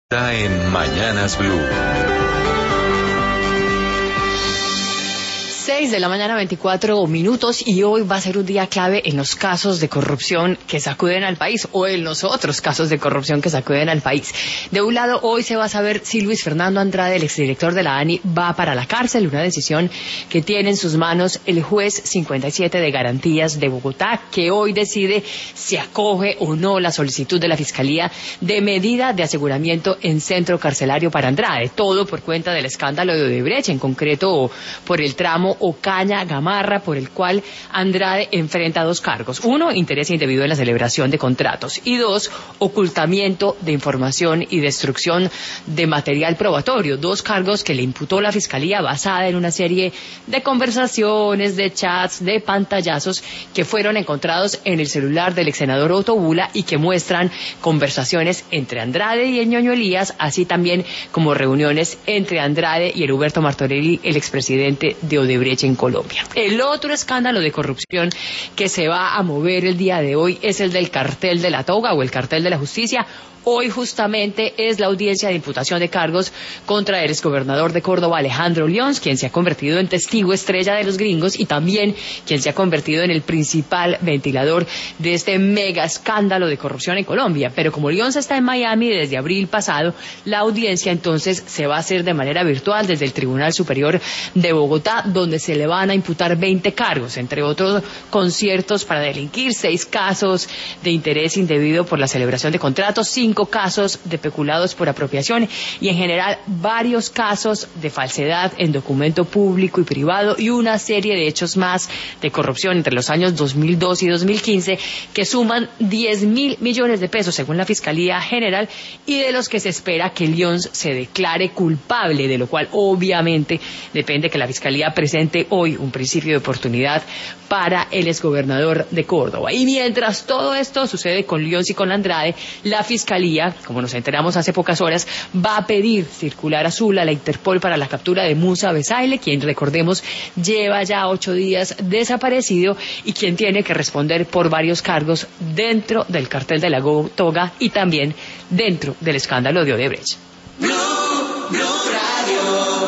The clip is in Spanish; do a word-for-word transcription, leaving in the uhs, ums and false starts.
Está en Mañanas Blue. seis de la mañana, veinticuatro minutos, y hoy va a ser un día clave en los casos de corrupción que sacuden al país, o en los otros casos de corrupción que sacuden al país. De un lado, hoy se va a saber si Luis Fernando Andrade, el exdirector de la ANI, va para la cárcel, una decisión que tiene en sus manos el juez cincuenta y siete de Garantías de Bogotá, que hoy decide si acoge o no la solicitud de la Fiscalía de medida de aseguramiento en centro carcelario para Andrade, todo por cuenta del escándalo de Odebrecht, en concreto por el tramo Ocaña-Gamarra, por el cual Andrade enfrenta dos cargos. Uno, interés indebido en la celebración de contratos, y dos, ocultamiento de información y destrucción de material probatorio. Dos cargos que le imputó la Fiscalía basada en una serie de conversaciones, de chats, de pantallazos que fueron encontrados en el celular del ex senador Otto Bula y que muestran conversaciones entre Andrade y el Ñoño Elías, así también como reuniones entre Andrade y Heriberto Martorelli, el expresidente de Odebrecht en Colombia. El otro escándalo de corrupción que se va a mover el día de hoy es el del cartel de la toga o el cartel de la justicia. Hoy justamente es la audiencia de imputación de cargos contra el exgobernador de Córdoba, Alejandro Lyons, quien se ha convertido en testigo estrella de los gringos y también quien se ha convertido en el principal ventilador de este mega escándalo de corrupción en Colombia. Pero como Lyons está en Miami desde abril pasado, la audiencia entonces se va a hacer de manera virtual desde el Tribunal Superior de Bogotá, donde se le van a imputar veinte cargos, entre otros conciertos para delinquir, seis casos de interés indebido por la celebración de contratos, cinco casos de peculados por apropiación y en general varios casos de falsedad en documento público y privado y una serie de hechos más de corrupción entre los años dos mil dos y dos mil quince que suman diez mil millones de pesos según la Fiscalía General y de los que se espera que Lyons se declare culpable, de lo cual obviamente depende que la Fiscalía presente hoy un principio de oportunidad para el exgobernador de Córdoba. Y mientras todo esto sucede con Lyons y con Andrade, la Fiscalía, como nos enteramos hace pocas horas, va a pedir circular azul a la Interpol para la captura de Musa Besaile, quien, recordemos, lleva ya ocho días desaparecido y quien tiene que responder por varios cargos dentro del cartel de la toga y también dentro del escándalo de Odebrecht.